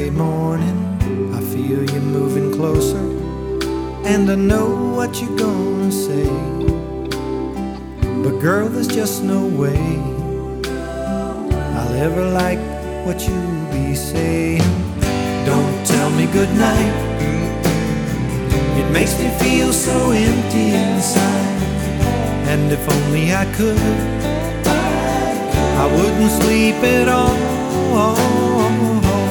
Friday morning, I feel you moving closer, and I know what you're gonna say. But girl, there's just no way I'll ever like what you be saying. Don't tell me goodnight, it makes me feel so empty inside. And if only I could, I wouldn't sleep at all.